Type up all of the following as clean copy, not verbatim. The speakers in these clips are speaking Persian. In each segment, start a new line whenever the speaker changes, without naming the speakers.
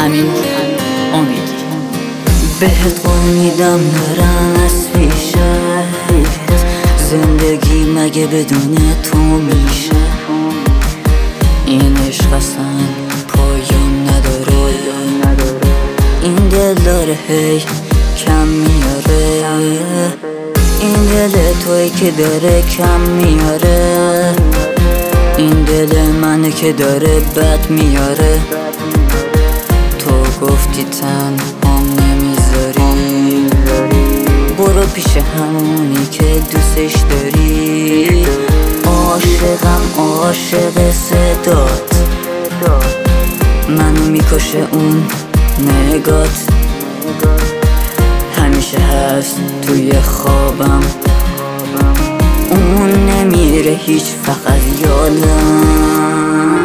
همین امیدی. بهت قول میدم نرم از پیشت، زندگی مگه بدون تو میشه؟ این عشق اصلا پایان نداره، این دل داره هی کم میاره، این دل توی که داره کم میاره، این دل منه که داره بد میاره. تو گفتی تنهام نمیذاری، برو پیش همونی که دوستش داری. عاشقم عاشق صدات، منو میکشه اون نگات، همیشه هست توی خوابم، اون نمیره هیچ فقط یادم.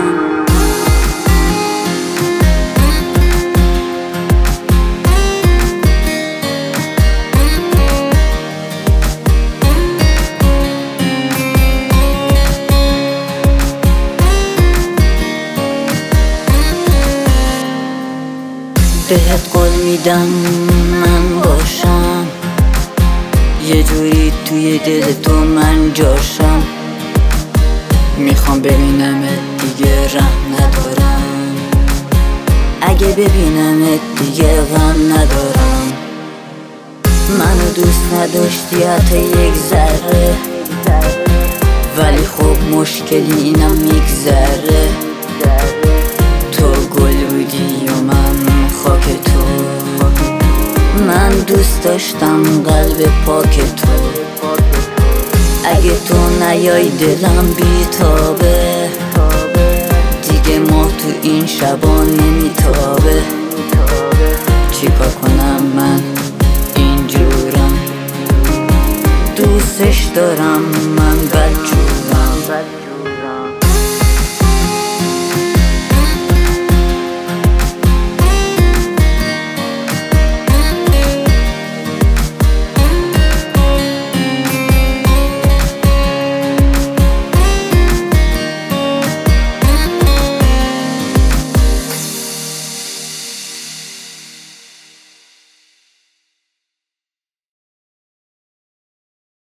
بهت قول میدم من باشم، یه جوری توی دل تو من جاشم. میخوام ببینمت دیگه رحم ندارم، اگه ببینمت دیگه غم ندارم. منو دوست نداشتی حتی یک ذره، ولی خب مشکلی اینم میگذره. تو گل بودی و من خاک تو، من دوست داشتم قلب پاک تو. اگه تو نیای دلم بیتابه، دیگه ما تو این شبا نمیتابه. چیکار کنم من اینجورم، دوستش دارم من بدجورم.